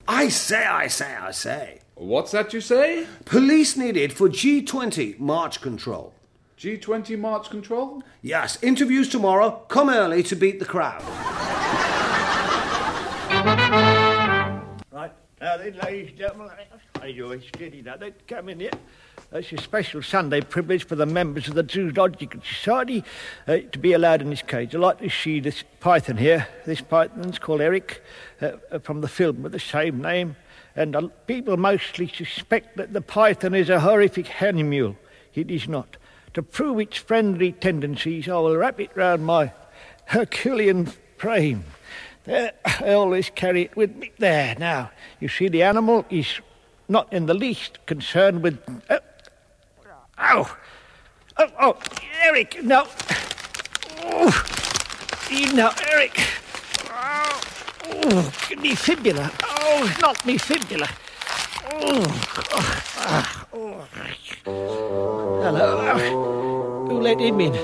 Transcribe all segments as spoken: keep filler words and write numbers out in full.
I say, I say, I say. What's that you say? Police needed for G twenty March Control. G twenty March Control? Yes, interviews tomorrow. Come early to beat the crowd. Right, now then, ladies and gentlemen, hey, you're steady now, then, come in here. It's a special Sunday privilege for the members of the Zoological Society uh, to be allowed in this cage. I'd like to see this python here. This python's called Eric, uh, from the film with the same name. And uh, people mostly suspect that the python is a horrific animal. It is not. To prove its friendly tendencies, I will wrap it round my Herculean frame. There, I always carry it with me. There, now, you see the animal is not in the least concerned with... Uh, Ow! Oh, oh, Eric, no. Oh, no, Eric. Oh, oh, me fibula. Oh, not me fibula. Oh, oh, oh. Hello. Who let him in?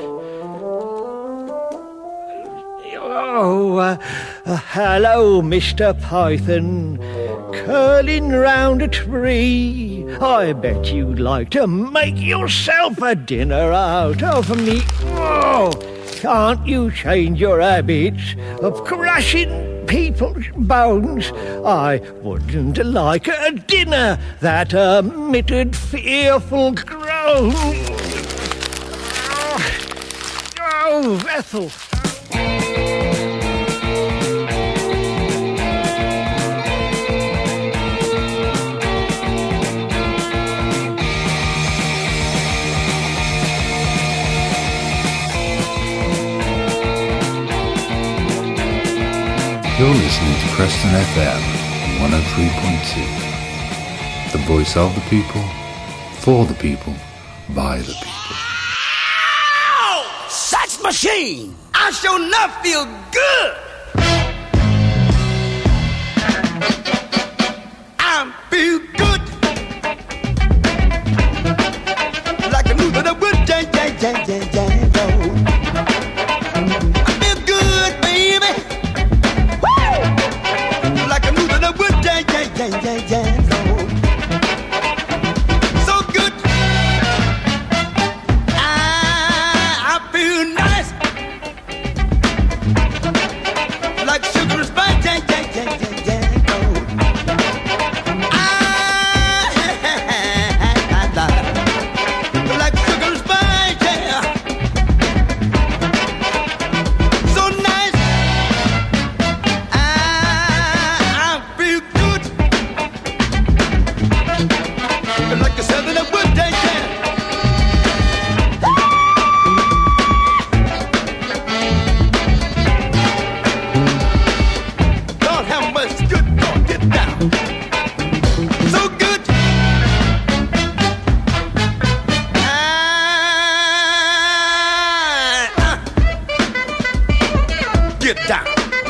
Oh, uh, uh, hello, Mister Python. Curling round a tree. I bet you'd like to make yourself a dinner out of me. Oh, can't you change your habits of crushing people's bones? I wouldn't like a dinner that emitted fearful groans. Oh, Ethel. You're listening to Preston F M one oh three point two. The voice of the people, for the people, by the people. Ow! Such machine! I sure enough feel good! I feel good! Like a move of the wood, jang, jang, jang, jang, jang, jang. I feel good, baby! Jang, jang, jang, so, so good. I, I feel nice, like sugar and spice. Jang, jang, jang, jang, jang, so. I, like sugar and spice, yeah. So nice. I, I feel good. Like a southern wood, yeah, yeah. Lord, how much good Lord get down. So good. Ah, ah. Get down.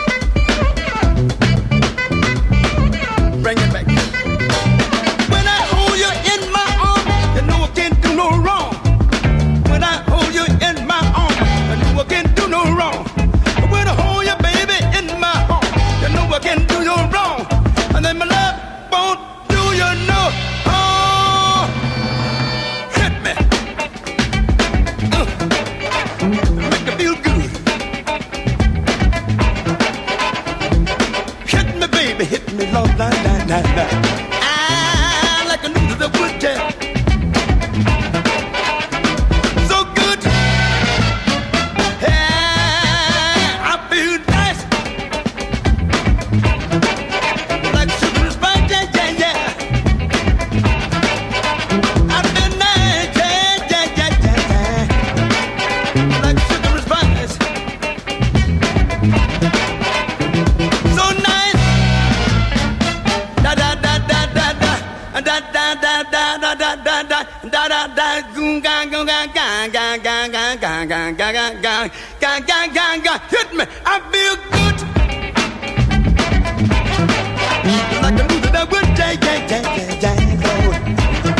Bring it back. I like a noodle that would tell. So good. Yeah, I feel nice. Like sugar and spice, yeah, yeah, yeah. I feel nice, yeah, yeah, yeah, yeah. Like sugar and spice. So nice. Da da da da da da da da da da da da da da da da da goon ga ga ga ga ga ga ga ga ga ga ga ga ga ga ga hit me, I feel good. Like a noodle that would jang jang jang jang jang.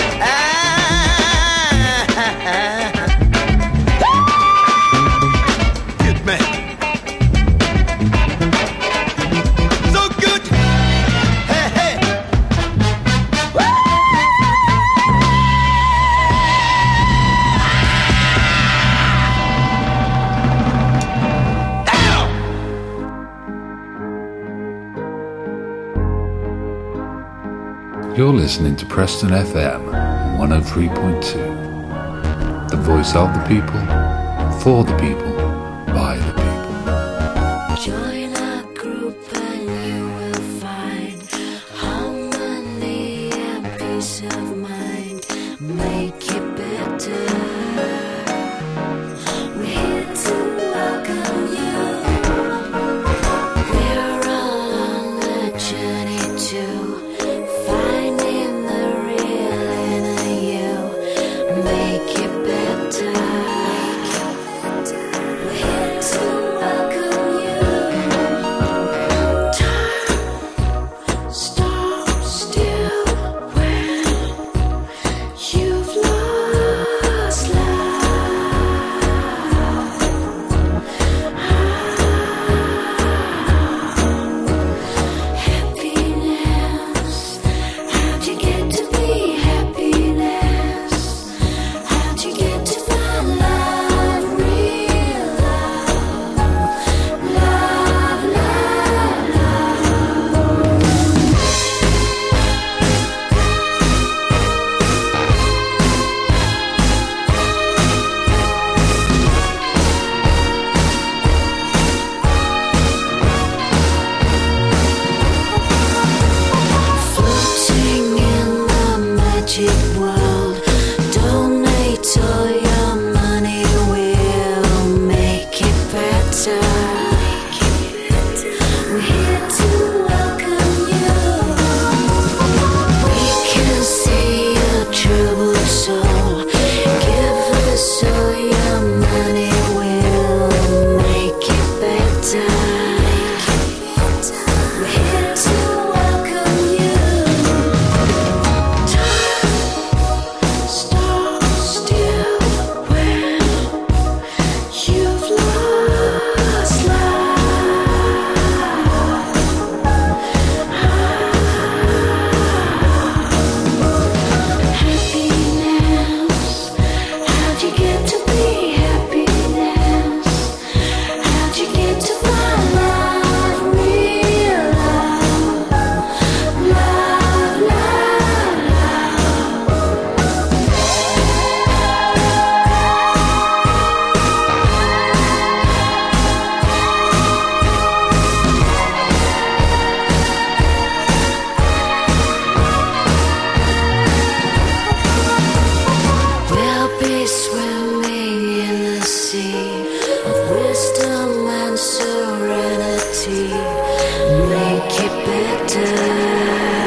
Hit me. So good. Hey hey. You're listening to Preston F M one oh three point two. The voice of the people, for the people, by the people. Join our group and you will find harmony and peace of mind. Make it better. We're here to welcome you. We're all on a journey to finding the real inner you. Make it better. We're here to welcome you. Time stops still when you've lost love. Happiness. How'd you get to be happiness? How'd you get to find love, real love? Love, love, love. Floating in the magic world, donate all your money, we'll make it better. We're here to welcome you. We can see your troubled soul. Give us all your money, we'll make it better. We're here to welcome you. Time stops still when you've lost love. Happiness. How'd you get to be happiness? How'd you get to find love, real love? Love, love, We'll be swimming in the sea of wisdom and serenity. Make it better.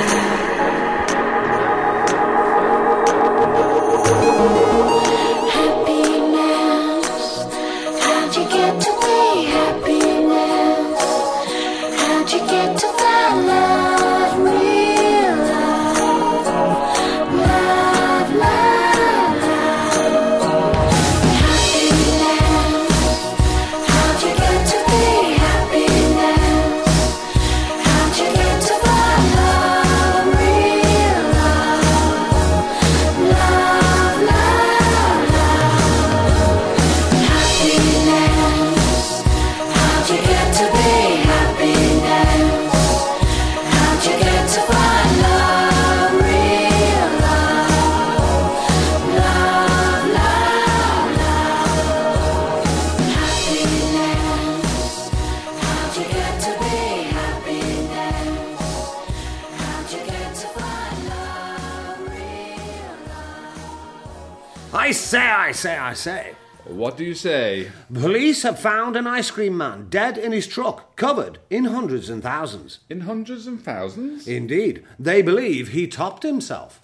Happiness. How'd you get to be happiness? How'd you get to find love, real love? Love, love, love. Happiness. How'd you get to be happiness? How'd you get to find love, real love? Love, love, love. Happiness. How'd you get to be happiness? How'd you get to find love, real love? Love, love, love. Happiness. How'd you get to be happiness? How'd you get to find love, real love? I say, I say, I say. What do you say? Police have found an ice cream man dead in his truck, covered in hundreds and thousands. In hundreds and thousands? Indeed, they believe he topped himself.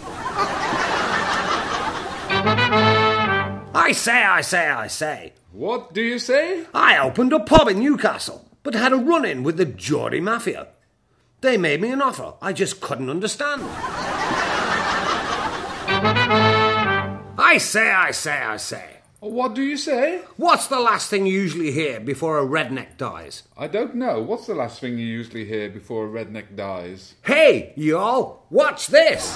I say, I say, I say. What do you say? I opened a pub in Newcastle, but had a run-in with the Geordie Mafia. They made me an offer I just couldn't understand. I say, I say, I say. What do you say? What's the last thing you usually hear before a redneck dies? I don't know. What's the last thing you usually hear before a redneck dies? Hey, y'all, watch this!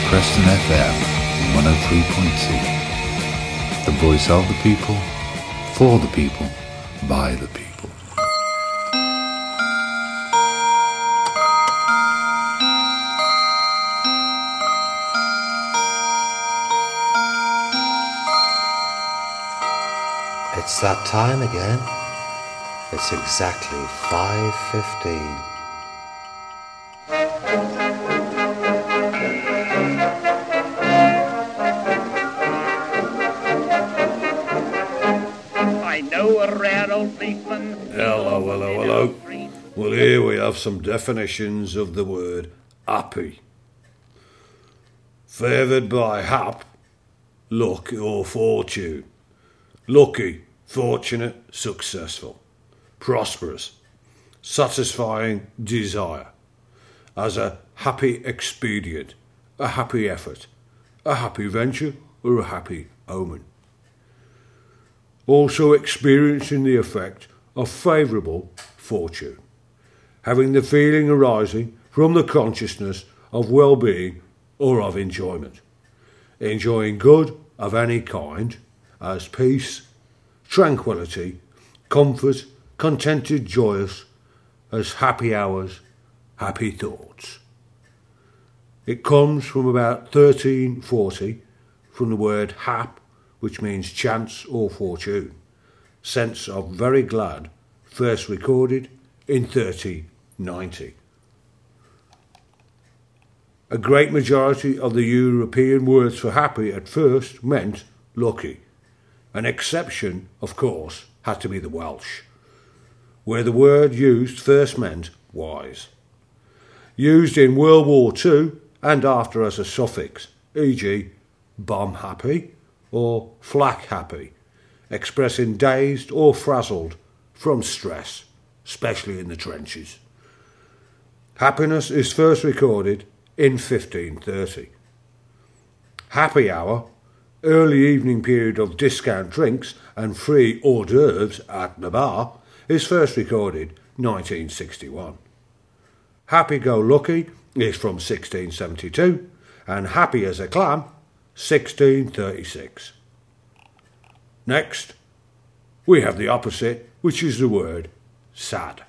Preston F M one oh three point two. The voice of the people, for the people, by the people. It's that time again. It's exactly five fifteen. I know a rare old policeman. Hello, hello, hello. Well, here we have some definitions of the word happy. Favoured by hap, luck or fortune. Lucky, fortunate, successful. Prosperous, satisfying desire. As a happy expedient, a happy effort, a happy venture, or a happy omen. Also experiencing the effect of favourable fortune, having the feeling arising from the consciousness of well-being or of enjoyment, enjoying good of any kind, as peace, tranquility, comfort, contented, joyous, as happy hours, happy thoughts. It comes from about thirteen forty, from the word hap, which means chance or fortune, sense of very glad, first recorded in thirteen ninety. A great majority of the European words for happy at first meant lucky. An exception, of course, had to be the Welsh, where the word used first meant wise. Used in World War Two and after as a suffix, for example bomb happy or flak happy, expressing dazed or frazzled from stress, especially in the trenches. Happiness is first recorded in fifteen thirty. Happy hour, early evening period of discount drinks and free hors d'oeuvres at the bar, is first recorded nineteen sixty-one. Happy-go-lucky is from sixteen seventy-two, and happy as a clam, sixteen thirty-six. Next, we have the opposite, which is the word sad.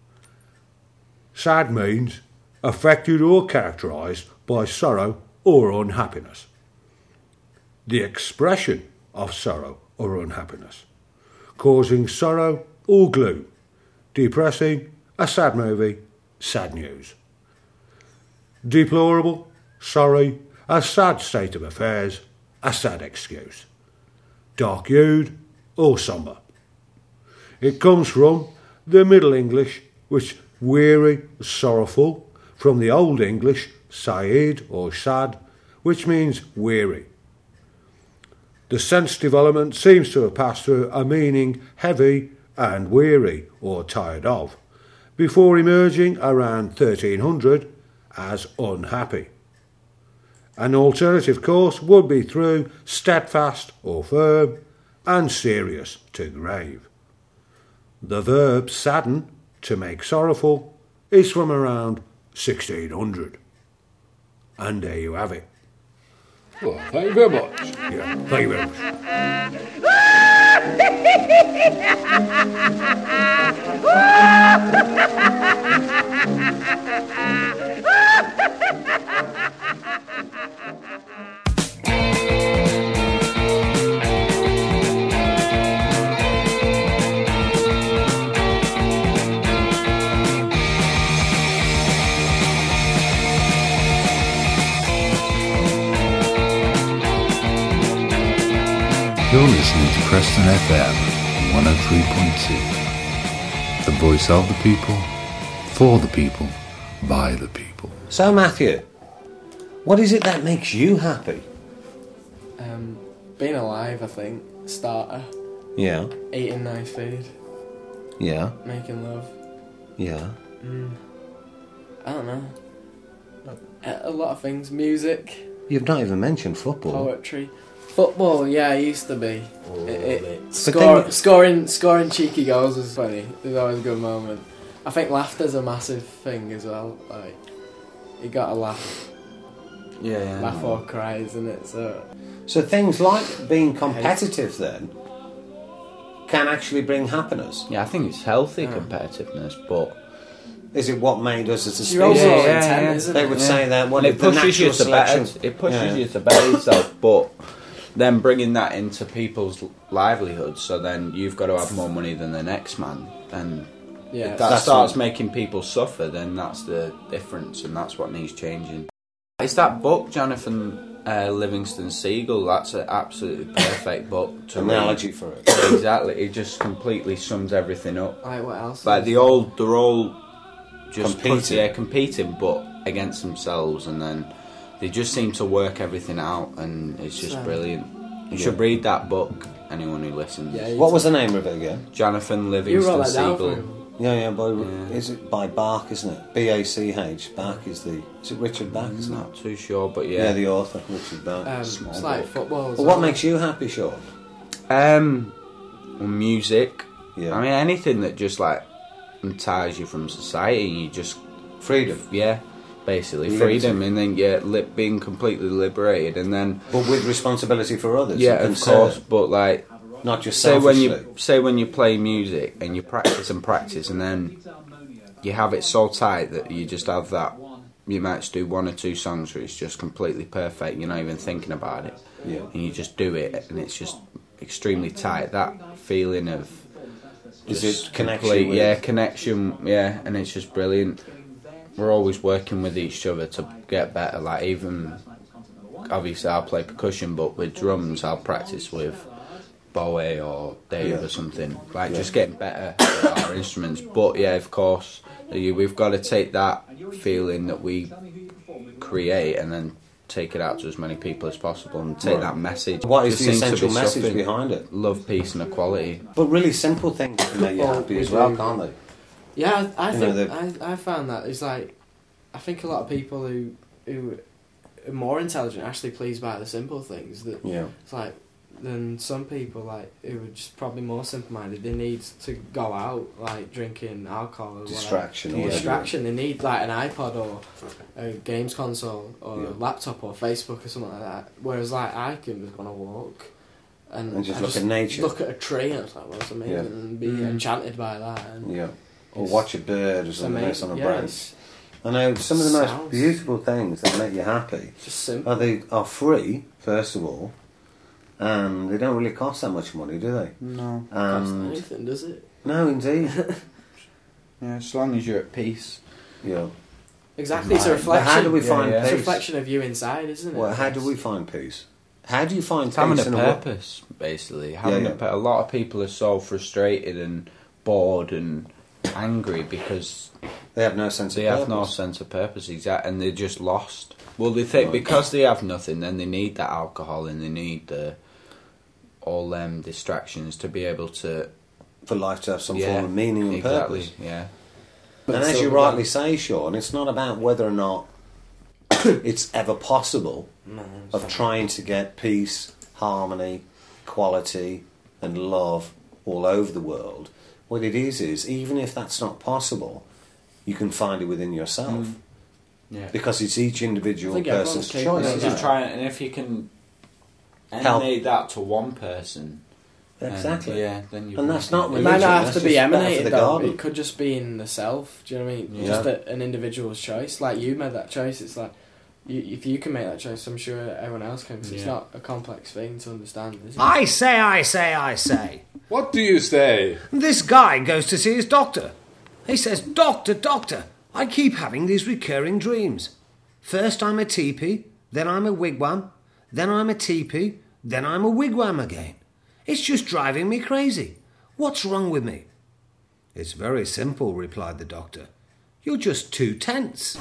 Sad means affected or characterised by sorrow or unhappiness. The expression of sorrow or unhappiness, causing sorrow or gloom, depressing, a sad movie, sad news. Deplorable, sorry, a sad state of affairs, a sad excuse. Dark-hued or sombre. It comes from the Middle English, which weary, sorrowful, from the Old English, said or sad, which means weary. The sense development seems to have passed through a meaning heavy and weary or tired of, before emerging around thirteen hundred as unhappy. An alternative course would be through steadfast or firm and serious to grave. The verb sadden, to make sorrowful, is from around sixteen hundred. And there you have it. Well, thank you very much. Yeah, thank you very You're listening to Preston F M one oh three point two. The voice of the people, for the people, by the people. So, Matthew, what is it that makes you happy? Um, being alive, I think. Starter. Yeah. Eating nice food. Yeah. Making love. Yeah. Mm. I don't know. A, a lot of things. Music. You've not even mentioned football. Poetry. Football, yeah, I used to be. Oh, it, it, but score, you... scoring, scoring cheeky goals was funny. It was always a good moment. I think laughter's a massive thing as well. Like, you gotta laugh. Yeah, yeah. laugh or cry, isn't it? So, So things like being competitive then can actually bring happiness. Yeah, I think it's healthy competitiveness, but is it what made us as a Your overall species? intent, yeah, yeah. isn't They it? would Yeah. say that well, and it the pushes you natural to better. selection. It pushes Yeah. you to better yourself, but then bringing that into people's livelihoods. So then you've got to have more money than the next man, and Yeah, if that that's starts what- making people suffer, then that's the difference, and that's what needs changing. It's that book, Jonathan uh, Livingston Seagull. That's an absolutely perfect book to read. Analogy for it. Exactly, it just completely sums everything up. Like, what else? Like the old, they're all just Competing. put- yeah, competing, but against themselves, and then they just seem to work everything out, and it's just So- brilliant. You should read that book. Anyone who listens, Yeah, What was the name of it again? Jonathan you Livingston wrote that down for Seagull. him. Yeah, yeah, by, Yeah. is it by Bach, isn't it? B A C H. Bach is the. Is it Richard Bach, I'm isn't it? not too sure, but Yeah, yeah. the author, Richard Bach. Um, Small it's like book. football. as But what well. makes you happy, Sean? Um, well, music. Yeah. I mean, anything that just like ties you from society, you just Freedom. yeah, basically Liberty. freedom, and then yeah, li- being completely liberated, and then But with responsibility for others. yeah, and of concern. course, but like. Not just Say when selfishly. you say when you play music and you practice and practice, and then you have it so tight that you just have that. You might just do one or two songs where it's just completely perfect. You're not even thinking about it, Yeah. and you just do it, and it's just extremely tight. That feeling of Is just it connection complete- with- yeah, connection, yeah, and it's just brilliant. We're always working with each other to get better. Like even obviously I'll play percussion, but with drums I'll practice with Bowie or Dave Yeah. or something, like Yeah. just getting better at our instruments. But yeah, of course, you- we've got to take that feeling that we create and then take it out to as many people as possible and take Right. that message. What is Just the seems to essential be message something- behind it? Love, peace, and equality. But really simple things can make you Well, happy we as well, do. can't they? Yeah, I, I You know, think I, I found that it's like I think a lot of people who who are more intelligent are actually pleased by the simple things. That Yeah. it's like than some people like who are just probably more simple minded. They need to go out like drinking alcohol or Distraction or whatever. whatever. Distraction. They need like an iPod or a games console or Yeah. a laptop or Facebook or something like that. Whereas like I can just go on a walk. And, And just I look at nature. Look at a tree and it's like, well, it's amazing, Yeah. and be Mm. enchanted by that. And Yeah. Or It's- watch a bird or it's something else on a amazing. Yeah, branch. it's I know some of the most Sounds- beautiful things that make you happy just simple. are they are free, first of all, and they don't really cost that much money, do they? No. Cost And anything, does it? no, indeed. Yeah, as long as you're at peace. Yeah. Exactly, it's a But reflection. how do we Yeah, find yeah. It's a peace? reflection of you inside, isn't it? Well, how do we find peace? How do you find It's having peace a in a world? purpose, basically. Having yeah. A, pur- a lot of people are so frustrated and bored and angry because They have no sense they of have no purpose. sense of purpose, exact, and they're just lost. Well, they think Right. because they have nothing, then they need that alcohol and they need the all them distractions to be able to For life to have some yeah, form of meaning and exactly, purpose. yeah. But And it's as you all rightly about- say, Sean, it's not about whether or not it's ever possible No, it's of not. trying to get peace, harmony, equality, and love all over the world. What it is is, even if that's not possible, you can find it within yourself. Mm. Yeah. Because it's each individual I think everyone's person's capable choice. of It's that. just trying, and if you can Help. emanate that to one person, then, Exactly. yeah, then you And that's not It religion. might not have that's to be just better for emanated the though. garden. It could just be in the self. Do you know what I mean? Yeah. Just a, an individual's choice. Like you made that choice. It's like you, if you can make that choice, I'm sure everyone else can. 'Cause it's Yeah. not a complex thing to understand, is it? I say, I say, I say. What do you say? This guy goes to see his doctor. He says, Doctor, doctor, I keep having these recurring dreams. First I'm a teepee, then I'm a wigwam, then I'm a teepee, then I'm a wigwam again. It's just driving me crazy. What's wrong with me? It's very simple, replied the doctor. You're just too tense.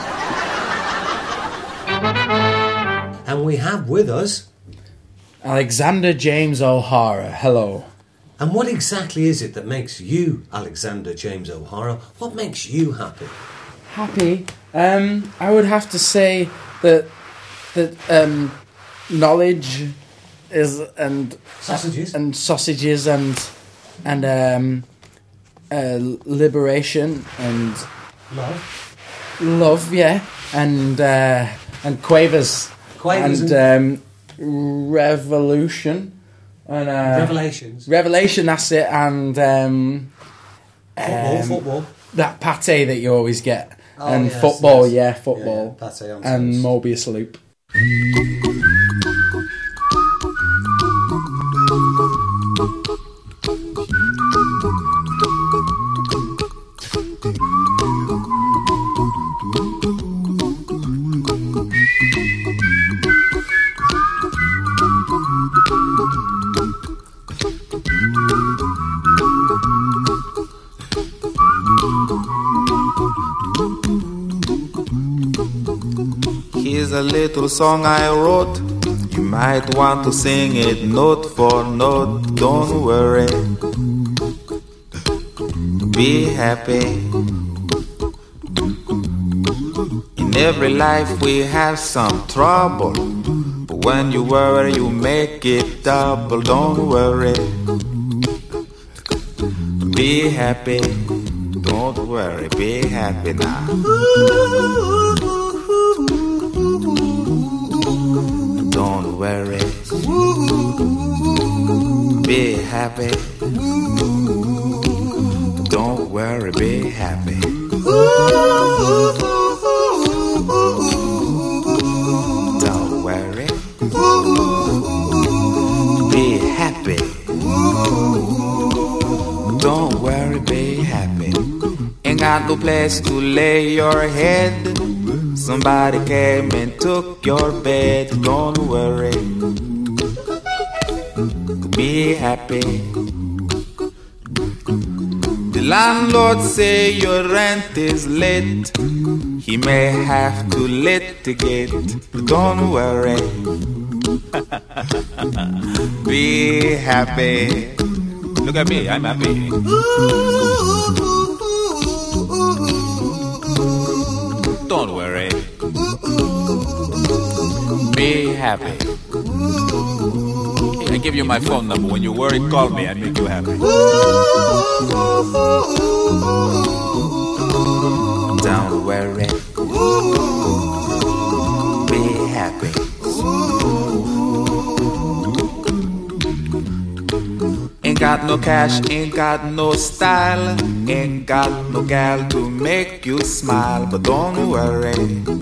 And we have with us... Alexander James O'Hara, hello. And what exactly is it that makes you, Alexander James O'Hara, what makes you happy? Happy? Um, I would have to say that that um, knowledge is and Sausages? and sausages and and um, uh, liberation and Love. love, yeah, and uh, and Quavers, Quavers and, um, Revolution, and uh, Revelations. Revelation. That's it, and um, Football, um, football. that pate that you always get, Oh, and yes, football, yes. yeah, football, Yeah, yeah, pate on and toast. Mobius Loop. Here's a little song I wrote. You might want to sing it note for note. Don't worry, be happy. In every life we have some trouble, but when you worry you make it double. Don't worry, be happy. Don't worry, be happy now. Don't worry, be happy. Don't worry, be happy. Don't worry, be happy. Don't worry, be happy. Ain't got no place to lay your head. Somebody came and took your bed. Don't worry, be happy. The landlord say your rent is late. He may have to litigate. Don't worry, be happy. Look at me, I'm happy. Don't worry, be happy. Hey, I give you my phone number. When you're worried, call me. I make you happy. Don't worry, be happy. Ain't got no cash, ain't got no style, ain't got no gal to make you smile. But don't worry,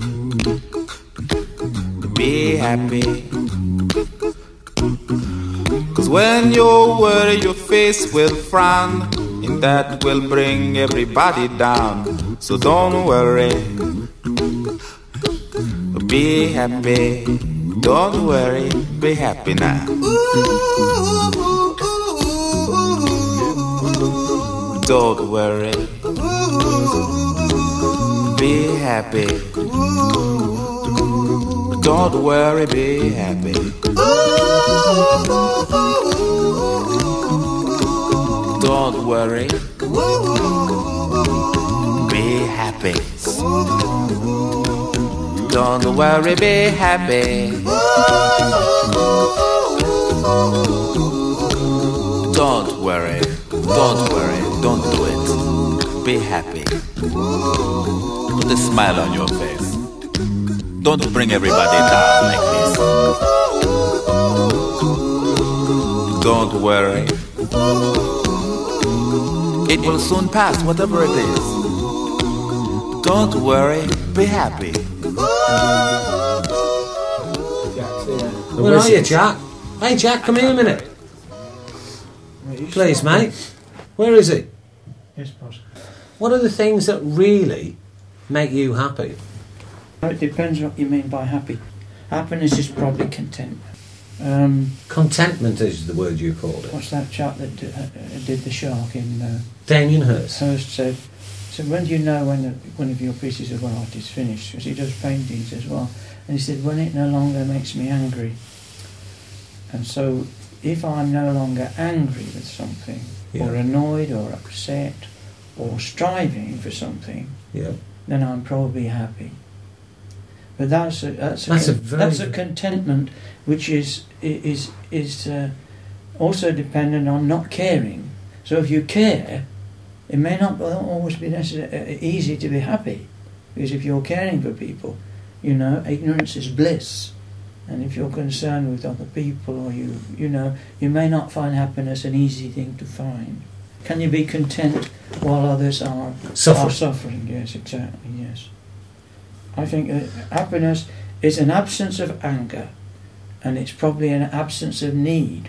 be happy. Cause when you worry your face will frown, and that will bring everybody down. So don't worry, be happy. Don't worry, be happy now. Don't worry, be happy. Don't worry, be happy. Don't worry, be happy. Don't worry, be happy. Don't worry, don't worry, don't do it. Be happy. Put a smile on your face. Don't bring everybody down like this. Don't worry, it will soon pass, whatever it is. Don't worry, be happy. Where are you, Jack? Hey, Jack, come here a minute. Please, mate. Where is he? Yes, boss. What are the things that really make you happy? It depends what you mean by happy. Happiness is probably contentment. Um, Contentment is the word you called it. what's that chap that did, uh, did the shark in uh, Damien Hirst. Hirst said, so when do you know when the, one of your pieces of art is finished? Because he does paintings as well. And he said, when it no longer makes me angry. And so if I'm no longer angry with something, Yeah. or annoyed or upset or striving for something, Yeah. then I'm probably happy. But that's a that's a, That's a con- very that's a good- contentment which is is is uh, also dependent on not caring. So if you care, it may not always be necessary, uh, easy to be happy, because if you're caring for people, You know, ignorance is bliss. And if you're concerned with other people, or you, you know, you may not find happiness an easy thing to find. Can you be content while others are Suffering. are suffering? Yes, exactly. Yes. I think that happiness is an absence of anger, and it's probably an absence of need.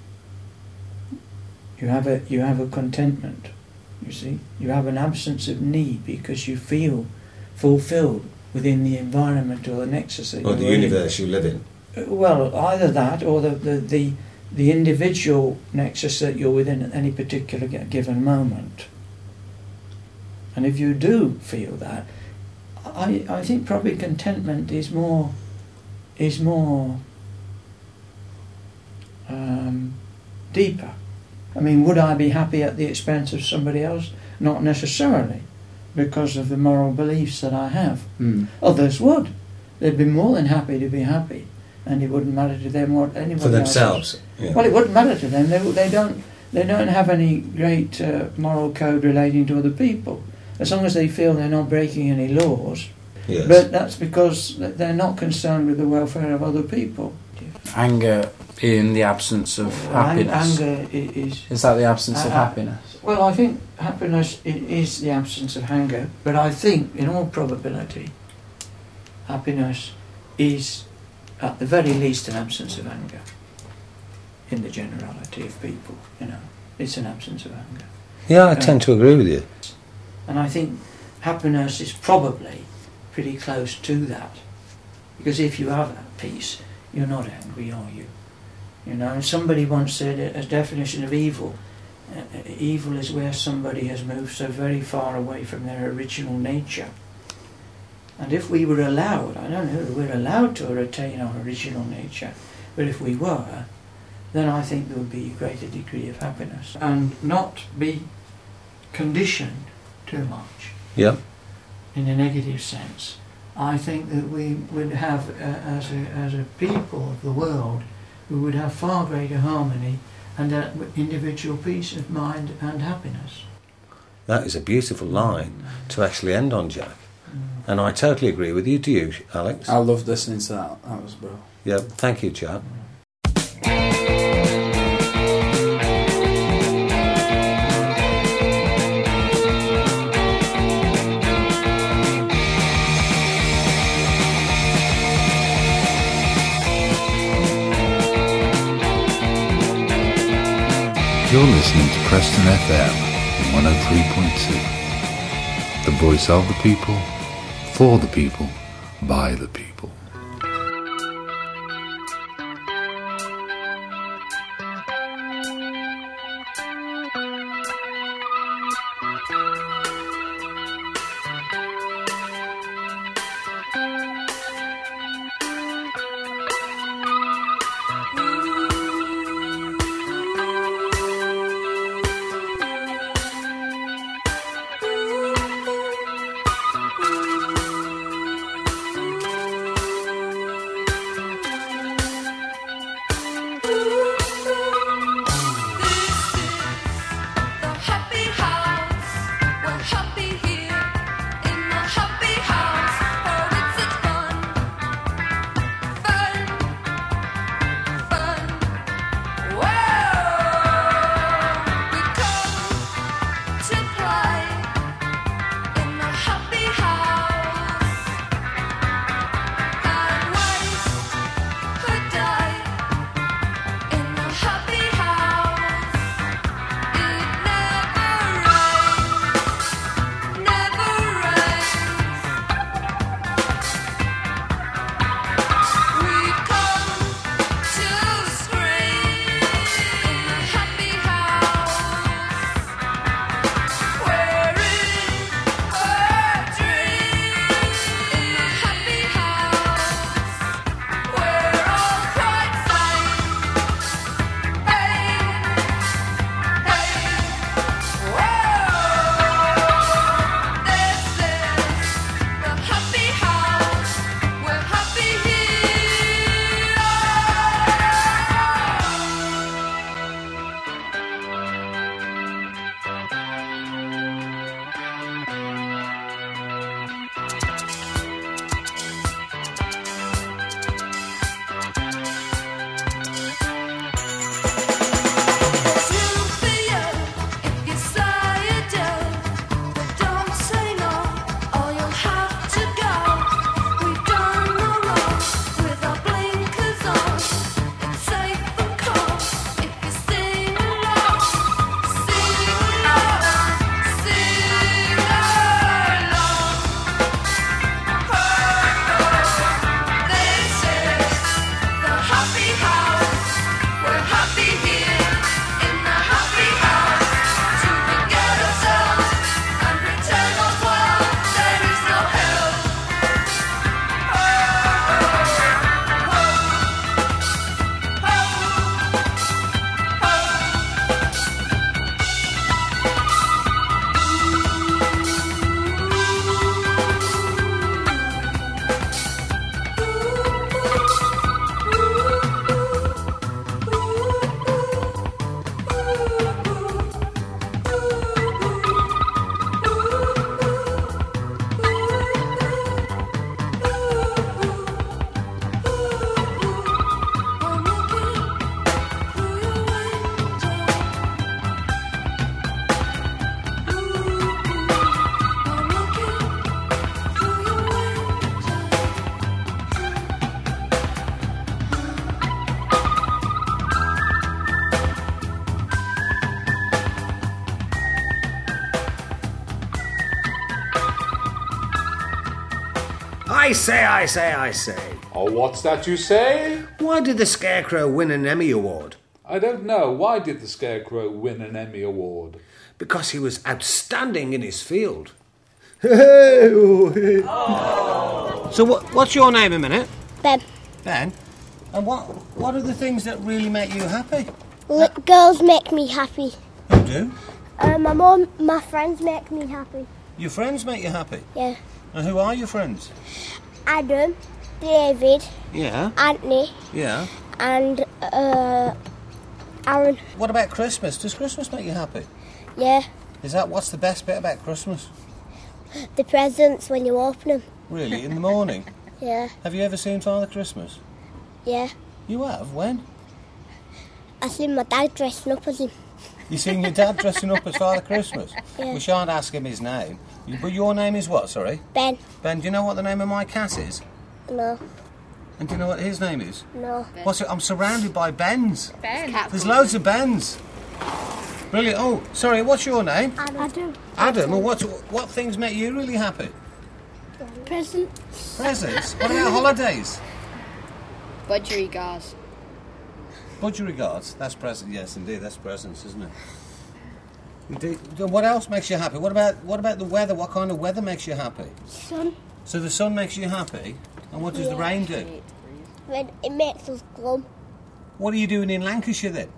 You have a you have a contentment. You see, you have an absence of need because you feel fulfilled within the environment or the nexus that Or you're the in. universe you live in. Well, either that or the, the, the, the individual nexus that you're within at any particular g- given moment. And if you do feel that, I, I think probably contentment is more is more um, deeper. I mean, would I be happy at the expense of somebody else? Not necessarily, because of the moral beliefs that I have. Mm. Others would. They'd be more than happy to be happy, and it wouldn't matter to them what anybody For themselves. else. Yeah. Well, it wouldn't matter to them. They they don't they don't have any great uh, moral code relating to other people, as long as they feel they're not breaking any laws. Yes. But that's because they're not concerned with the welfare of other people. Anger in the absence of happiness. Anger i- is. Is that the absence of Uh, happiness? Well, I think happiness i- is the absence of anger, but I think, in all probability, happiness is, at the very least, an absence of anger. In the generality of people, you know, it's an absence of anger. Yeah, I Uh, tend to agree with you. And I think happiness is probably pretty close to that, because if you have that peace, you're not angry, are you? You know, and somebody once said a, a definition of evil. Uh, evil is where somebody has moved so very far away from their original nature. And if we were allowed, I don't know, we're allowed to retain our original nature, but if we were, then I think there would be a greater degree of happiness. And not be conditioned too much. Yep. In a negative sense. I think that we would have, uh, as, a, as a people of the world, we would have far greater harmony and uh, individual peace of mind and happiness. That is a beautiful line to actually end on, Jack. And I totally agree with you. Do you, Alex? I loved listening to that. That was bro. Yeah, thank you, Jack. You're listening to Preston F M one oh three point two. The voice of the people, for the people, by the people. I say, I say, I say. Oh, what's that you say? Why did the Scarecrow win an Emmy Award? I don't know. Why did the Scarecrow win an Emmy Award? Because he was outstanding in his field. Oh. So what, what's your name a minute? Ben. Ben? And what what are the things that really make you happy? L- girls make me happy. You do? Uh, my mum, my friends make me happy. Your friends make you happy? Yeah. And who are your friends? Adam, David, Yeah. Anthony, Yeah. and uh, Aaron. What about Christmas? Does Christmas make you happy? Yeah. Is that what's the best bit about Christmas? The presents when you open them. Really? In the morning? Yeah. Have you ever seen Father Christmas? Yeah. You have? When? I seen my dad dressing up as him. You seen your dad dressing up as Father Christmas? Yeah. We shan't ask him his name. You- But your name is what, sorry? Ben. Ben, do you know what the name of my cat is? No. And do you know what his name is? No. What's it? I'm surrounded by Bens. Ben. There's loads of Bens. Brilliant. Oh, sorry, what's your name? Adam. Adam. And what, what things make you really happy? Presents. Presents? What about holidays? Budgerigars. Budgerigars. That's present. Yes, indeed. That's presents, isn't it? You do- What else makes you happy? What about what about the weather? What kind of weather makes you happy? Sun. So the sun makes you happy, and what does the Yeah. rain do? When it makes us glum. What are you doing in Lancashire then?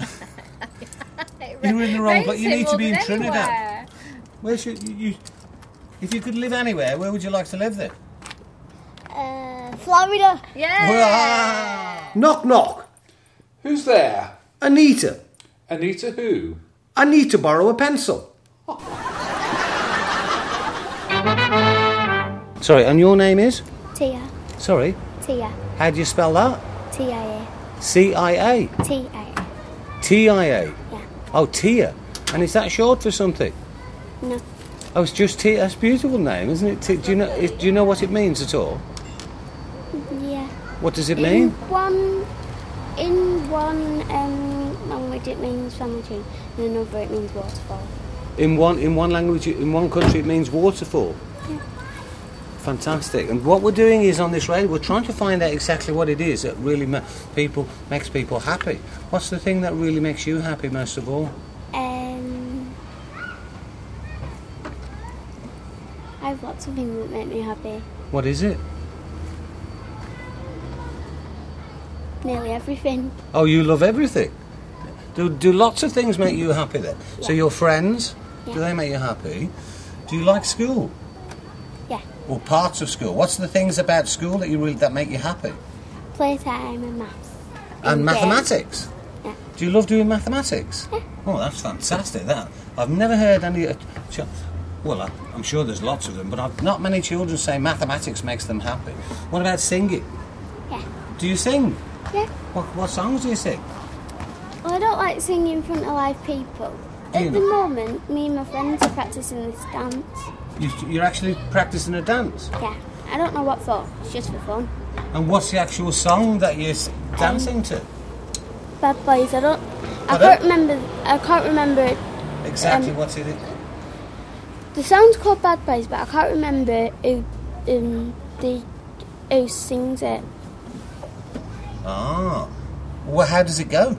You're in the wrong place. You need to be in Trinidad. Where should you, you? If you could live anywhere, where would you like to live then? Uh, Florida. Yeah. Knock, knock. Who's there? Anita. Anita who? I need to borrow a pencil. Sorry, and your name is? Tia. Sorry, Tia. how do you spell that? T I A. C I A. T I A. T I A. Yeah. Oh, Tia. And is that short for something? No. Oh, it's just Tia. That's a beautiful name, isn't it? T- do you know? is- Do you know what it means at all? Yeah. What does it In mean? one, in one um, language it means family tree, in another it means waterfall. In one in one language, in one country, it means waterfall. Yeah. Fantastic. And what we're doing is on this radio, we're trying to find out exactly what it is that really ma- people makes people happy. What's the thing that really makes you happy most of all? Um, I have lots of things that make me happy. What is it? Nearly everything. Oh, you love everything. Do do lots of things make you happy then? So your friends, do Yeah. they make you happy? Do you like school? Yeah. Or parts of school? What's the things about school that you really that make you happy? Playtime and maths. And games. mathematics? Yeah. Do you love doing mathematics? Yeah. Oh, that's fantastic. That I've never heard any. Uh, ch- well, I, I'm sure there's lots of them, but I've, not many children say mathematics makes them happy. What about singing? Yeah. Do you sing? Yeah. What, what songs do you sing? Well, I don't like singing in front of live people. Do you At the not? moment, me and my friends are practicing this dance. You, you're actually practicing a dance. Yeah. I don't know what for. It's just for fun. And what's the actual song that you're s- dancing to? Bad Boys. I don't. I Pardon? can't remember. I can't remember it. Exactly Um, what's it? The song's called Bad Boys, but I can't remember who um the who sings it. Ah. Well, how does it go?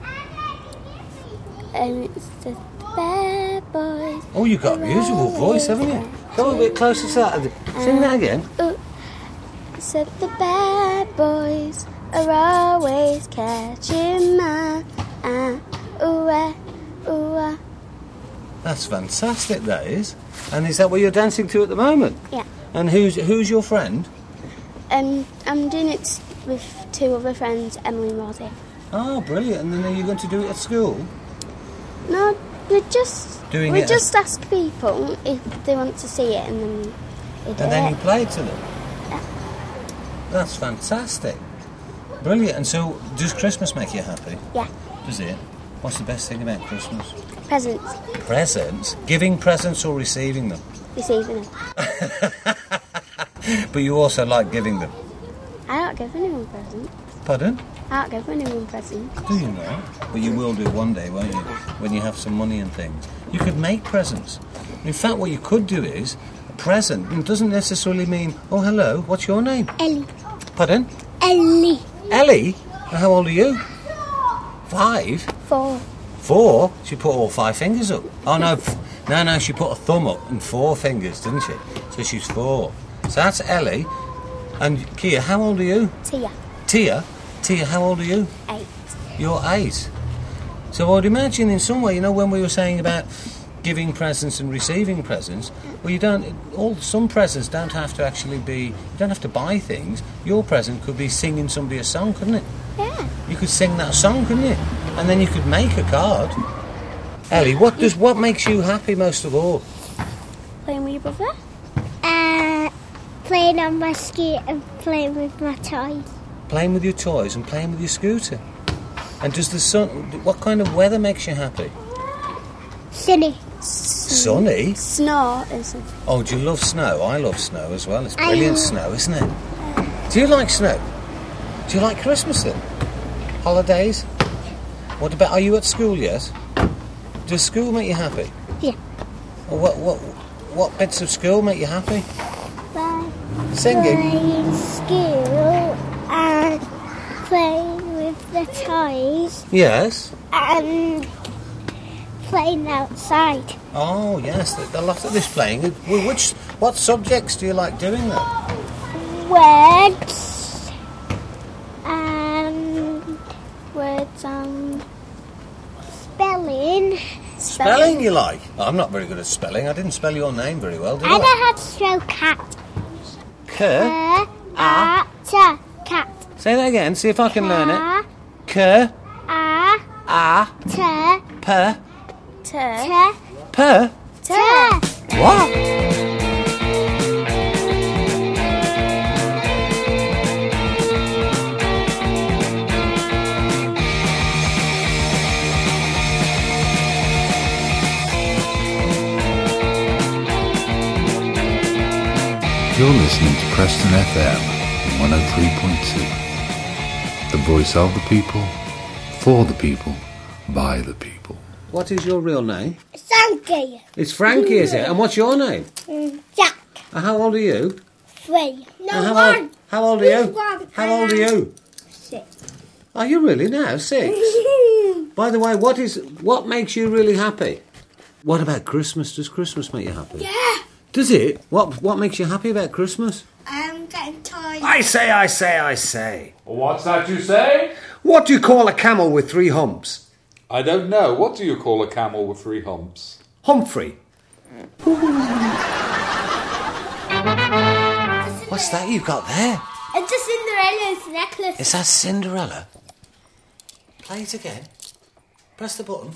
Um, it's the Bad Boys. Oh, you've got a beautiful voice, haven't you? Come a bit closer to that. Sing that again. Uh, said the bad boys are always catching my eye. Ooh, ah, ooh, ah. That's fantastic, that is. And is that what you're dancing to at the moment? Yeah. And who's who's your friend? Um, I'm doing it with two other friends, Emily and Rosie. Oh, brilliant. And then are you going to do it at school? No, we just Doing we it as- just ask people if they want to see it, and then they do And then it. you play it to them? Yeah. That's fantastic. Brilliant. And so, does Christmas make you happy? Yeah. Does it? What's the best thing about Christmas? Presents, Presents? Giving presents or receiving them? receiving them. But you also like giving them. I don't give anyone presents. Pardon? I don't give anyone presents. Do you know? But you will do one day, won't you? When you have some money and things. You could make presents. In fact, what you could do is present it doesn't necessarily mean, oh, hello, what's your name? Ellie. Pardon? Ellie. Ellie? How old are you? Five? Four. Four? She put all five fingers up. Oh, no, f- no, no, she put a thumb up and four fingers, didn't she? So she's four. So that's Ellie. And Kia, how old are you? Tia. Tia? Tia, how old are you? Eight. You're eight. So I would imagine in some way, you know, when we were saying about giving presents and receiving presents, well, you don't, all, some presents don't have to actually be, you don't have to buy things. Your present could be singing somebody a song, couldn't it? Yeah. You could sing that song, couldn't you? And then you could make a card. Ellie, what does, what makes you happy most of all? Playing with your brother? Uh, playing on my skate and playing with my toys. Playing with your toys and playing with your scooter. And does the sun, what kind of weather makes you happy? Sunny. Sunny? Snow, isn't it? Oh, do you love snow? I love snow as well. It's brilliant snow, isn't it? Do you like snow? Do you like Christmas then? Holidays? What about, are you at school yet? Does school make you happy? Yeah. Or what, what, what bits of school make you happy? Bye. Singing? Playing school and playing with the toys Yes. and playing outside. Oh, yes, a lot of this playing. Well, which, what subjects do you like doing then? Words and words and spelling. Spelling you like? Oh, I'm not very good at spelling. I didn't spell your name very well, did I I? know how to spell cat. K. A T cat. Say that again, see if I can learn it. K. K. A A. T P. T P. T. What? You're listening to Preston F M one oh three point two. The voice of the people, for the people, by the people. What is your real name? Frankie. It's Frankie, is it? And what's your name? Mm, Jack. And how old are you? Three. No, And how one. Old, how old are you? One. How old are you? Six. Are you really now? Six? By the way, what is what makes you really happy? What about Christmas? Does Christmas make you happy? Yeah. Does it? What What makes you happy about Christmas? I'm getting tired. I say, I say, I say. What's that you say? What do you call a camel with three humps? I don't know. What do you call a camel with three humps? Humphrey. What's that you've got there? It's a Cinderella's necklace. Is that Cinderella? Play it again. Press the button.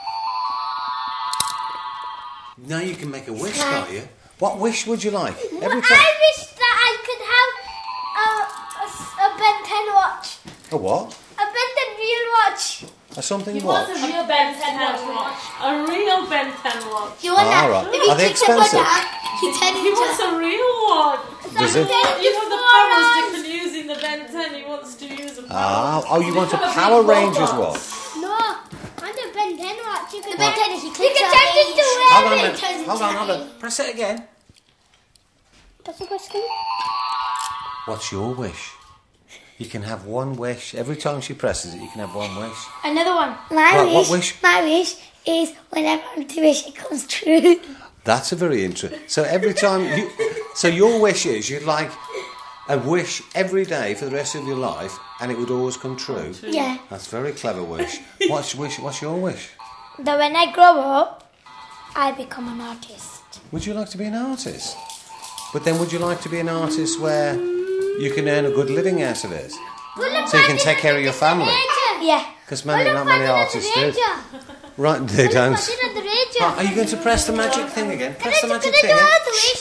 Now you can make a wish, can't you? What wish would you like? Every time. I wish that I could have a, a, a Ben ten watch. A what? A Ben ten real watch. A something You what? want a real Ben ten watch. A real Ben ten watch. You want Ah, that? right. If you Are they take the one expensive? out, you turn He into wants a real one. Does it? You have the powers different using the Ben ten. He wants to use a power. Ah, oh, you want a Have a Power big Rangers robot. watch? No, I'm the Ben ten watch. You can The Ben ten is you can turn into Hold on a it. minute. Hold on, hold on. Press it again. That's the question. What's your wish? You can have one wish. Every time she presses it, you can have one wish. Another one. My Right, wish, what wish? My wish is whenever I do wish, it comes true. That's a very interesting. So every time you, so your wish is you'd like a wish every day for the rest of your life, and it would always come true. Yeah. That's a very clever wish. What's wish? What's your wish? That when I grow up, I become an artist. Would you like to be an artist? But then, would you like to be an artist where you can earn a good living out of it, so you can take care of your family? Yeah. Because many, not many artists do. Right, they don't. Right, are you going to press the magic thing again? Press the magic thing again.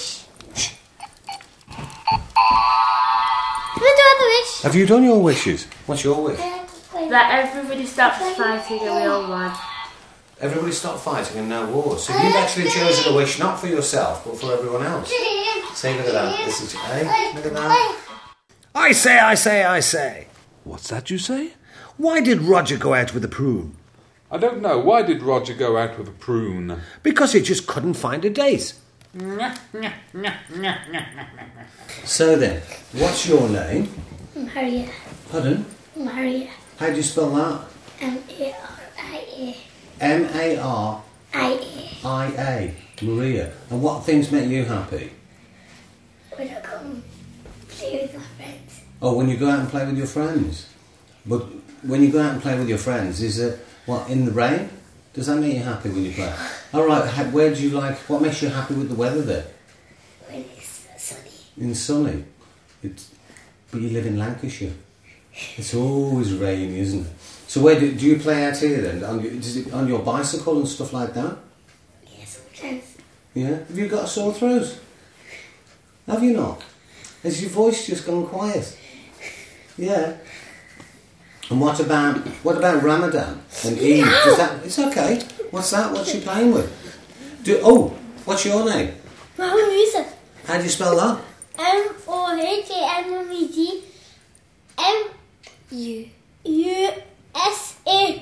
Have you done your wishes? What's your wish? That everybody stops fighting and we all won. Everybody stop fighting and no war. So you've actually chosen a wish not for yourself, but for everyone else. See, look at that. This is hey, look at that. I say, I say, I say. What's that you say? Why did Roger go out with a prune? I don't know. Why did Roger go out with a prune? Because he just couldn't find a date. So then, what's your name? Maria. Pardon? Maria. How do you spell that? M A R I A. M A R I A. I A. Maria. And what things make you happy? When I come play with my friends. Oh, when you go out and play with your friends. But when you go out and play with your friends, is it, what, in the rain? Does that make you happy when you play? All right, ha- where do you like, what makes you happy with the weather there? When it's sunny. In sunny? It's, but you live in Lancashire. It's always rainy, isn't it? So where do, do you play out here then? On your, is it on your bicycle and stuff like that? Yeah, sometimes. Yeah? Have you got a sore throat? Have you not? Has your voice just gone quiet? Yeah. And what about what about Ramadan and Eid? Does that, it's okay. What's that? What's she playing with? Do, oh, what's your name? Mohammed Musa. How do you spell that? M O H A M M E D M U U S A.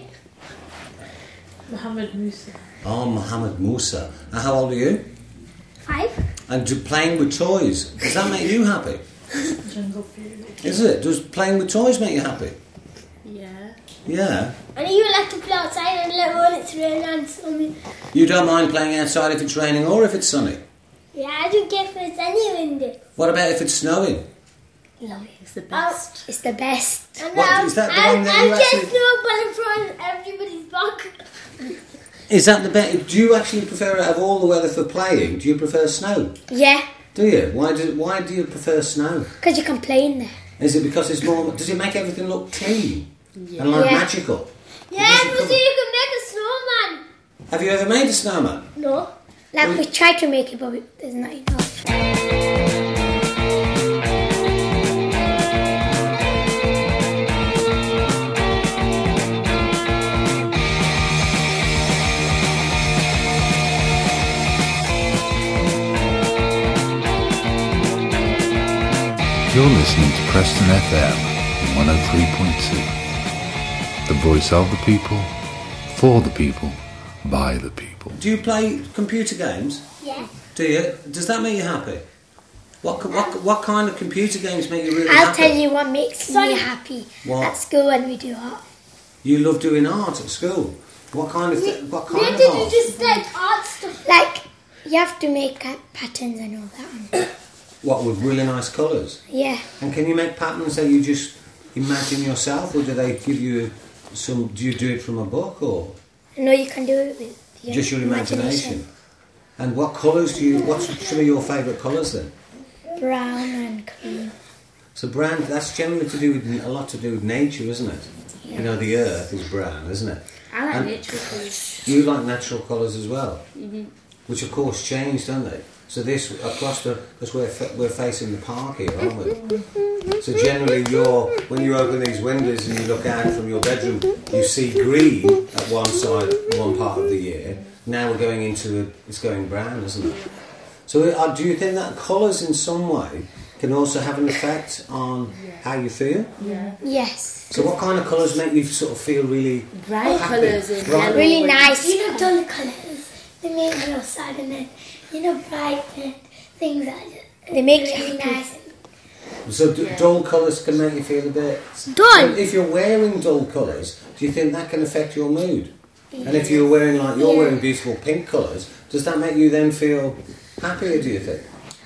Mohammed Musa. Oh, Mohammed Musa. And how old are you? Five. And do, playing with toys, does that make you happy? Jungle Fury. Is it? Does playing with toys make you happy? Yeah. Yeah. And you like to play outside and let when it's raining and sunny. You don't mind playing outside if it's raining or if it's sunny? Yeah, I don't care if it's any windy. What about if it's snowing? No, it's the best. it's the best. And What, um, is that the I, one that I you just actually- snowball in front of everybody's back. Is that the best? Do you actually prefer, out of all the weather for playing, do you prefer snow? Yeah, Do you? Why do Why do you prefer snow? because you can play in there. Is it because it's more? Does it make everything look clean and like Yeah. magical? Yeah, but so you can make a snowman. Have you ever made a snowman? No. Like we tried to make it, but we, there's not enough. You're listening to Preston F M one oh three point two. The voice of the people, for the people, by the people. Do you play computer games? Yeah. Do you? Does that make you happy? What what what kind of computer games make you really I'll happy? tell you what makes me happy What? at school when we do art. You love doing art at school. What kind of th- what kind Where of did art? you just like art stuff? Like you have to make uh, patterns and all that. What, with really nice colours? Yeah. And can you make patterns that you just imagine yourself, or do they give you some? Do you do it from a book, or No, you can do it with your just your imagination? And what colours do you? What's some of your favourite colours then? Brown and cream. So brown, that's generally to do with a lot to do with nature, isn't it? You know, the earth is brown, isn't it? I like And natural colours. You like natural colours as well, Mm-hmm. which of course change, don't they? So this across the because we're fa- we're facing the park here, aren't we? So generally, you're when you open these windows and you look out from your bedroom, you see green at one side, one part of the year. Now we're going into a, it's going brown, isn't it? So uh, do you think that colours in some way can also have an effect on how you feel? Yeah. Yes. So what kind of colours make you sort of feel really Bright happy? colours and Bright- yellow. Really nice. You know, dull colours. They make me all sad and then, you know, bright and things like that. They make you really nice. So d- dull colours can make you feel a bit Dull? And if you're wearing dull colours, do you think that can affect your mood? And if you're wearing like you're Yeah. wearing beautiful pink colours, does that make you then feel happier? Do you think?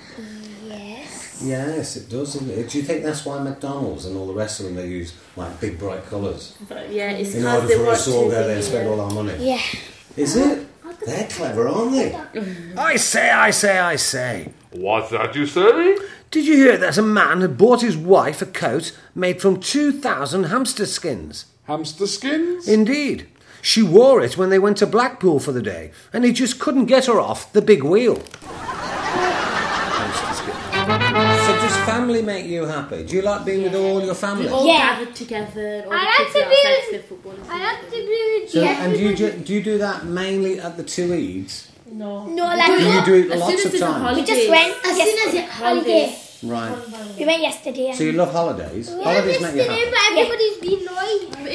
Yes. Yes, it does. Doesn't it? Do you think that's why McDonald's and all the rest of them they use like big bright colours But yeah, it's in because order they for want us to all to go there be, and spend uh, all our money? Yeah. Is it? They're clever, aren't they? I say, I say, I say. What's that you say? Did you hear that a man had bought his wife a coat made from two thousand hamster skins? Hamster skins? Indeed. She wore it when they went to Blackpool for the day, and he just couldn't get her off the big wheel. So does family make you happy? Do you like being with all your family? We all Yeah. gathered together. All I the like kids to are be outside with- to play football. and I stuff. like to be with So, you. and do you, ju- do you do that mainly at the two Eids? No. No, like Do you do it As lots soon as of it's a times? holiday. we just went As soon as yesterday. it holiday. Right. We went yesterday. So you love holidays? We went Holidays make you yesterday, happy. but everybody's been annoying. It's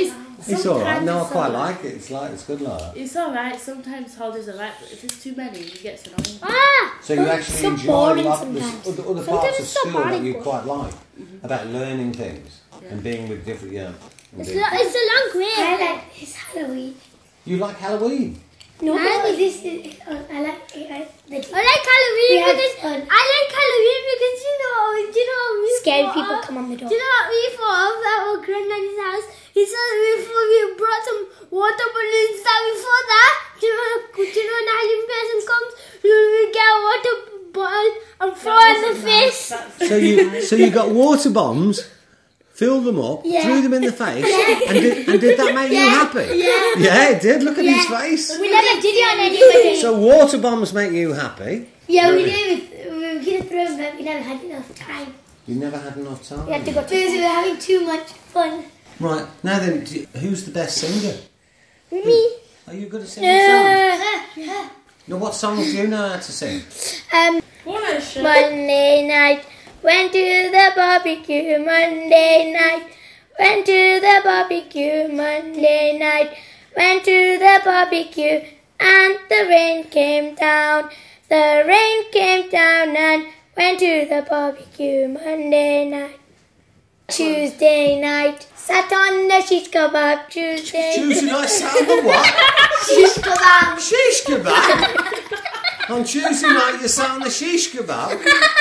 It's all right. Sometimes No, I it's quite all right. like it. It's like it's good like that. It's alright, sometimes holidays are right, but if there's too many, it gets annoying. Ah! So you actually so enjoy boring like, sometimes. the other, other Sometimes parts of it's so school that boring. you quite like Mm-hmm. about learning things and being with different. Yeah. and It's, being- lo- it's a long way. I like this Halloween. You like Halloween? No, I, this is, uh, I like I, the, I like Halloween Yeah, because I like Halloween because you know you know we Scared thought people of- come on the door. You know what we thought of at our granddaddy's house. He said before we brought some water balloons. That before that, you know, do you know when a Halloween person comes, we get a water bottle and throw it in the face. So you so you got water bombs, filled them up, Yeah. threw them in the face, Yeah. and, did, and did that make you Yeah. happy? Yeah. Yeah, it did. Look at Yeah. his face. We never did it on anybody. So water bombs make you happy. Yeah, we Brilliant. did. We were going to throw them, but we never had enough time. You never had enough time. We had to go because we were having too much fun. Right now then, do you- who's the best singer? Me. Are you good at singing songs? Yeah. No, what songs do you know how to sing? Um, Monday night, went to the barbecue. Monday night, went to the barbecue. Monday night, went to the barbecue, and the rain came down. The rain came down and went to the barbecue. Monday night, Tuesday night, sat on the shish kebab. Tuesday, Tuesday night, sat on the what? Shish kebab. Shish kebab. On Tuesday night, you sat on the shish kebab.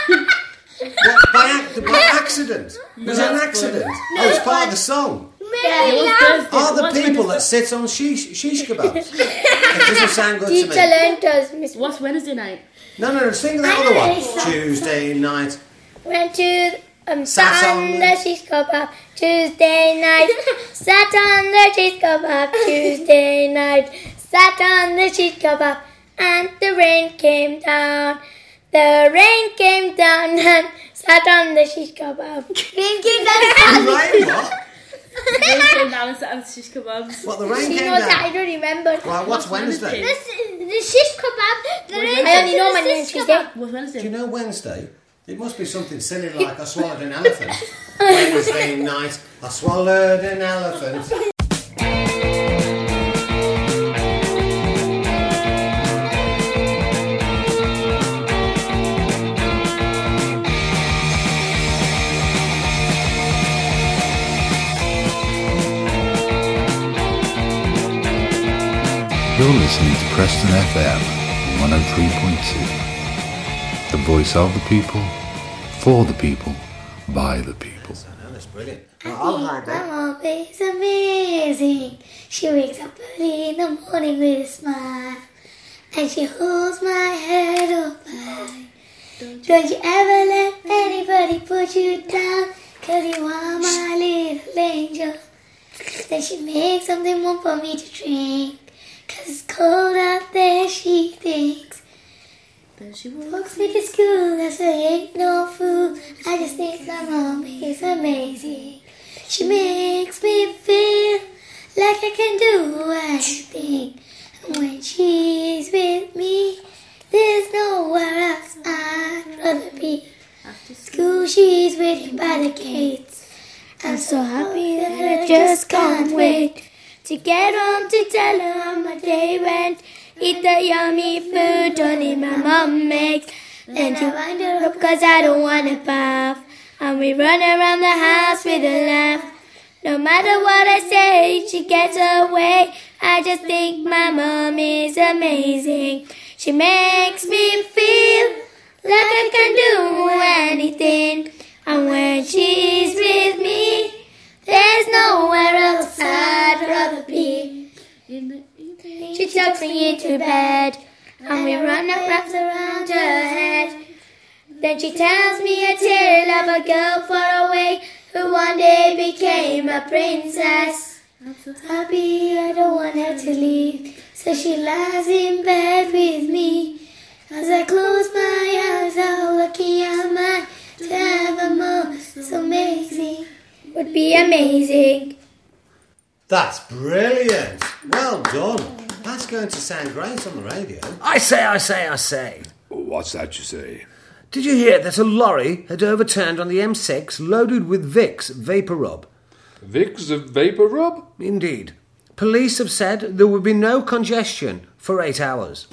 What, by, ac- by accident? Was it an accident? Oh, it's part of the song. Are the people that sit on shish, shish kebabs? It doesn't sound good to Teacher me. learned us, Miss. What's Wednesday night? No, no, no, sing that I other know one. this song. Tuesday night. Went to um, Sat sat on on the- the shish kebab Tuesday night. Sat on the shish kebab Tuesday night. Sat on the shish kebab and the rain came down. The rain came down and sat on the shish kebab. Rain came down. Rain what? Rain came down and sat on shish kebabs. What, the rain She came knows down? that, I don't remember. Right, what's Wednesday? This, the shish kebab. The rain I only know Monday and Tuesday. What's Wednesday? Do you know Wednesday? It must be something silly like I swallowed an elephant. Wednesday night, I swallowed an elephant. You're listening to Preston F M one oh three point two. The voice of the people, for the people, by the people. That's brilliant. I think my mom is amazing. She wakes up early in the morning with a smile, and she holds my head up high. Don't you ever let anybody put you down, 'cause you are my little angel. Then she makes something warm for me to drink, 'cause it's cold out there, she thinks. Then she Walks me to school, that's why I ain't no fool. I just think my mom is amazing. She makes me feel like I can do anything. And when she's with me, there's nowhere else I'd rather be. After school, she's waiting by the gates. I'm so happy that I just can't wait to get home to tell her how my day went. Eat the yummy food only my mom makes. Then I wind her up 'cause I don't want to bath. And we run around the house with a laugh. No matter what I say, she gets away. I just think my mom is amazing. She makes me feel like I can do anything. And when she's with me, there's nowhere else I'd rather be. She tucks me into bed, and we run up wraps around her head. Then she tells me a tale of a girl far away who one day became a princess. I'm so happy I don't want her to leave, so she lies in bed with me. As I close my eyes, how lucky am I to have a mom so amazing. Would be amazing. That's brilliant. Well done. That's going to sound great on the radio. I say, I say, I say. What's that you say? Did you hear that a lorry had overturned on the M six loaded with Vicks Vapor Rub? Vicks of Vapor Rub? Indeed. Police have said there will be no congestion for eight hours.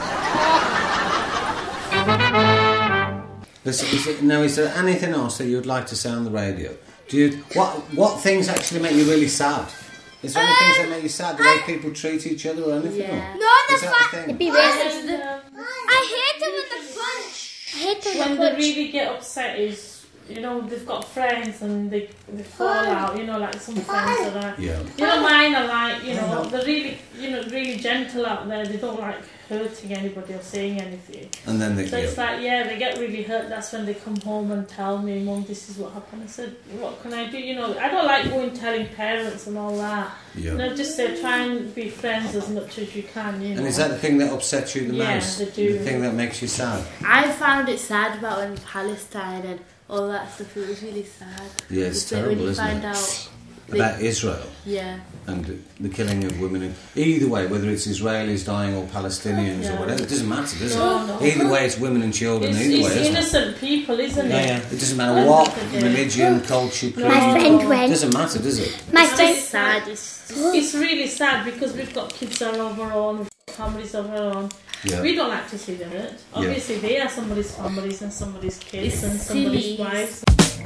Is, is it, now, is there anything else that you'd like to say on the radio? Do you what what things actually make you really sad? Is there any things that make you sad? The way people treat each other or anything? Yeah. Or? No, the Is that fact the thing? it'd be racist. I hate it when they punch. I hate it when When they they punch. really get upset is, you know, they've got friends and they, they fall out, you know, like some friends are like, Yeah. you know, mine are like, you know, they're really, you know, really gentle out there. They don't like hurting anybody or saying anything. And then they So it's yeah. like, yeah, they get really hurt. That's when they come home and tell me, Mum, this is what happened. I said, what can I do? You know, I don't like going telling parents and all that. Yeah. You know, just say try and be friends as much as you can, you know. And is that the thing that upsets you the Yeah, most? they do. The thing that makes you sad? I found it sad about when Palestine and all that stuff. It was really sad. Yeah, it's like terrible, when you isn't find it? out About they- Israel. Yeah. And the killing of women. And either way, whether it's Israelis dying or Palestinians Yeah. or whatever, it doesn't matter, does No, it? no. Either way, it's women and children. It's, either it's way, isn't it? innocent people, isn't Yeah, it? yeah. It doesn't matter what religion, culture, creed. My friend went. It doesn't matter, does it? My It's friend. just sad. It's, it's really sad because we've got kids all of our own, we've got families of our own. Yeah. We don't like to see them hurt. Obviously, they are somebody's families and somebody's kids It's and somebody's silly. wives.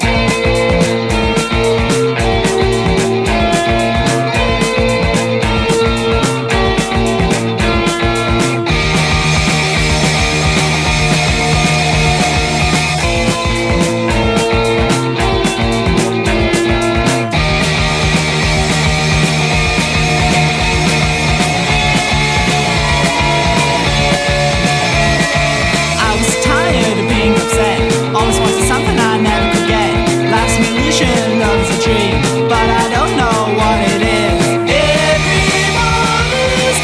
I was tired of being upset. Always wanted something I never could get. Life's an illusion, love's a dream, but I don't know what it is. Everybody's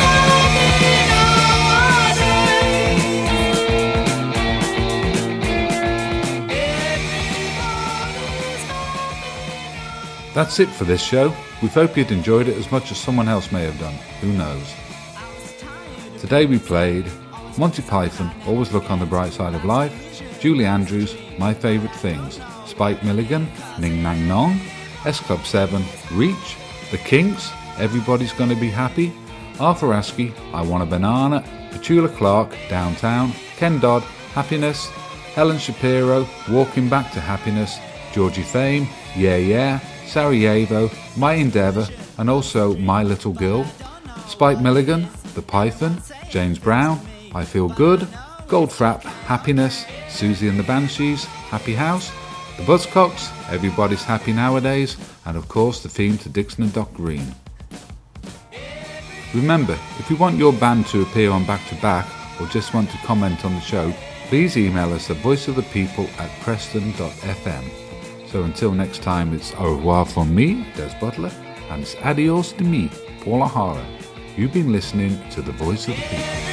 That's it for this show. We hope you'd enjoyed it as much as someone else may have done. Who knows? Today we played Monty Python, Always Look on the Bright Side of Life, Julie Andrews, My Favourite Things, Spike Milligan, Ning Nang Nong, S Club seven, Reach, The Kinks, Everybody's Gonna Be Happy, Arthur Askey, I Want a Banana, Petula Clark, Downtown, Ken Dodd, Happiness, Helen Shapiro, Walking Back to Happiness, Georgie Fame, Yeah Yeah, Sarajevo, My Endeavour, and also My Little Girl, Spike Milligan, The Python, James Brown, I Feel Good, Goldfrapp, Happiness, Susie and the Banshees, Happy House, The Buzzcocks, Everybody's Happy Nowadays, and of course the theme to Dixon and Doc Green. Remember, if you want your band to appear on Back to Back or just want to comment on the show, please email us at voiceofthepeople at preston dot f m. So until next time, it's au revoir from me, Des Butler, and it's adios de me, Paul O'Hara. You've been listening to The Voice of the People.